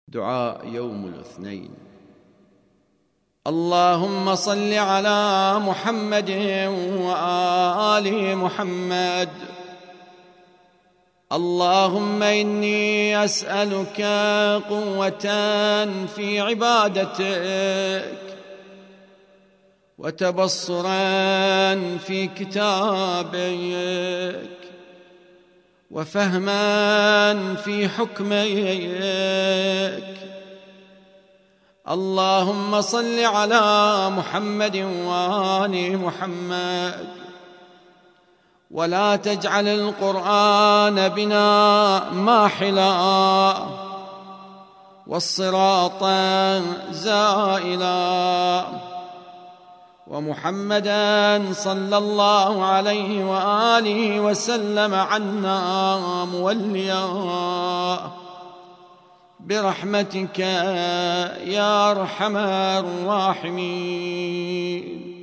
دعاء يوم الاثنين. اللهم صل على محمد وآل محمد. اللهم إني أسألك قوة في عبادتك، وتبصرا في كتابك، وفهما في حكمك. اللهم صل على محمد وآل محمد، ولا تجعل القرآن بنا ماحلا، والصراط زائلا، ومحمدا صلى الله عليه وآله وسلم عنا موليا، برحمتك يا أرحم الراحمين.